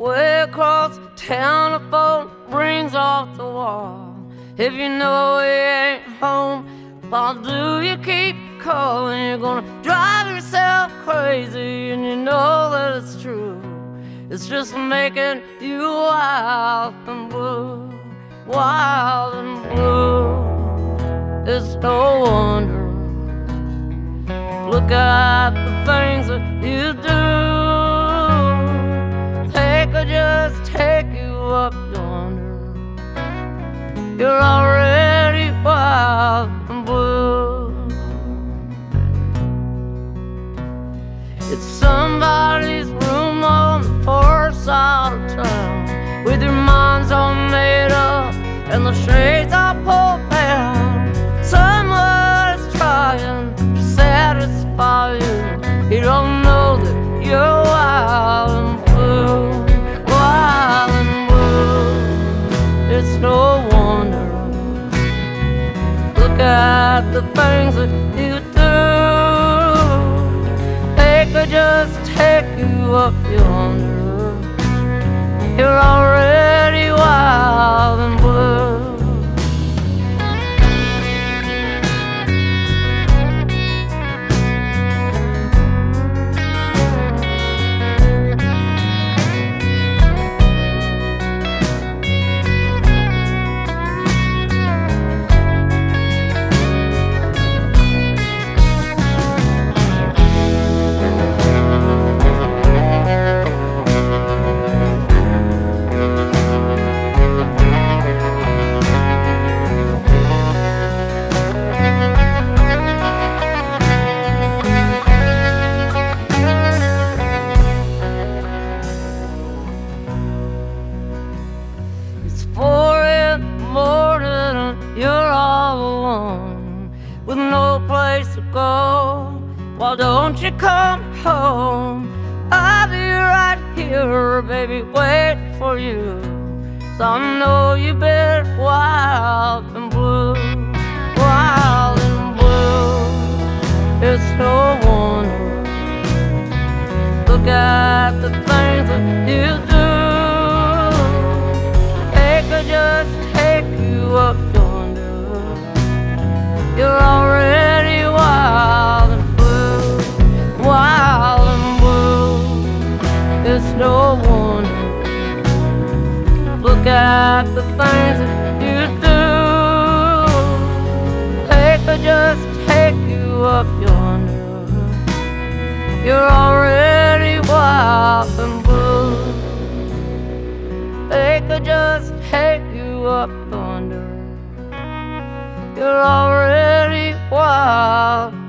way across town, the phone rings off the wall. If you know he ain't home, why do you keep calling? You're gonna drive yourself crazy, and you know that it's true. It's just making you wild and blue, wild and blue. It's no wonder. Look at the things that you do. They could just take you up yonder. You're already wild and blue. It's somebody's room on the far side of town, with your minds all made up and the shades all pulled down. Someone's trying to satisfy you. You don't know that you're wild and blue, wild and blue. It's no wonder. Look at the things that you do. They could just take you up yonder. You're already wild and blue. It's 4 in the morning and you're all alone, with no place to go. Why don't you come home? I'll be right here, baby, waiting for you. So I know you've been wild and blue, wild and blue. It's no wonder. Look at the things that you do. Just take you up yonder. You're already wild and blue, wild and blue. It's no wonder. Look at the things that you do. They could just take you up yonder. You're already wild and blue. They could just take you up yonder. You're already wild